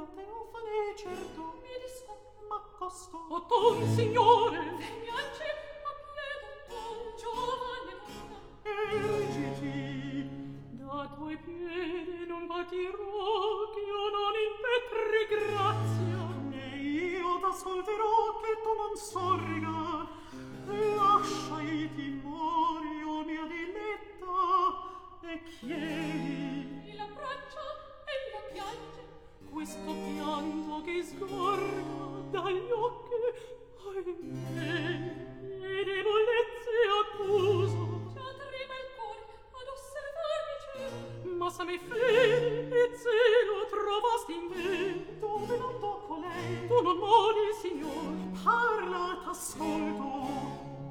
Teofane, certo, mi disco, m'accosto. O ton signore, piace a piede ton giovane donna. Ergiti, da tuoi piedi non batirò, che io non impetri grazia. né io t'ascolterò che tu non sorga. Lascia i timori, o mia diletta, e chiedi. E la braccia e la piange. Questo pianto che sgorga dagli occhi, ahimè, e debolezze accuso. Già trema il cuore ad osservarmi cielo. Ma se mi fede e zelo trovasti in me, Dove non tocco lei? tu non mori, signor. Parla, t'ascolto.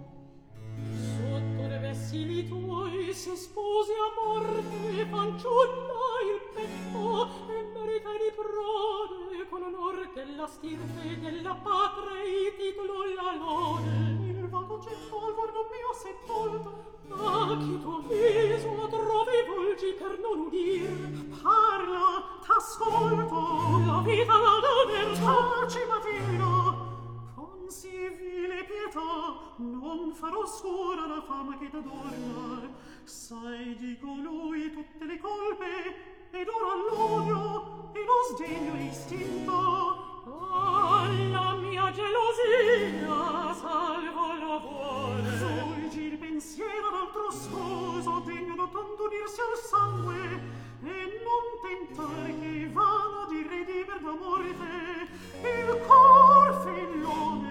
Sotto le vestili tuoi si sposi a morte, fanciulla il petto, e merita di prode, con onor della stirpe e della patria, i titolo la lode. Il vago getto al guardo mio s'è tolto. A chi tuo viso trovi volgi per non udir? Parla, t'ascolto. La vita da verso. Taci, Matilda. Con sì vile pietà non farò oscura la fama che t'adorna. Sai di colui tutte le colpe ed ora l'odio e lo sdegno è istinto. La mia gelosia salvo la vuole. Volgi il pensiero d'altro sposo degno da tanto unirsi al sangue e non tentare che è vano di redimer da morte il cor fellone.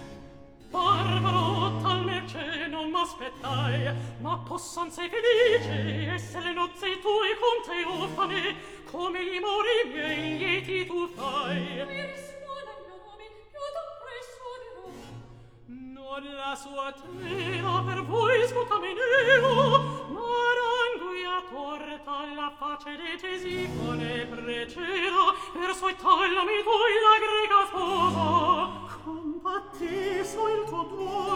Barbaro, tal mercé non m'aspettai, ma possan sei felice, e se le nozze tue con Teofane, come gli mori miei lieti tu fai. Mi risuona il nome, io t'appresso dirò. Non la sua tela per voi scutameneo, ma ranguia torta la face de Tesifone preceda, per soitallami tu la greca sposa. Compatisco il tuo duolo